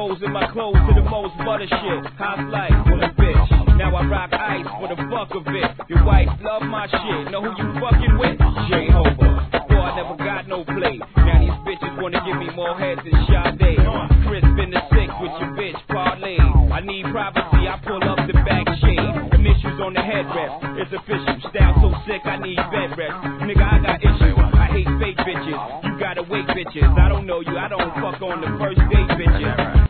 holes in my clothes to the most butter shit. How's life for the bitch? Now I rock ice for the fuck of it. Your wife love my shit. Know who you fucking with? Jehovah. Boy, I never got no play. Now these bitches wanna give me more heads than Sade. Crisp in the six with your bitch parlay. I need privacy, I pull up the back shade. Initials on the headrest, it's official. Style so sick, I need bed rest. Nigga, I got issues. I hate fake bitches. You gotta wait, bitches. I don't know you, I don't fuck on the first date, bitches.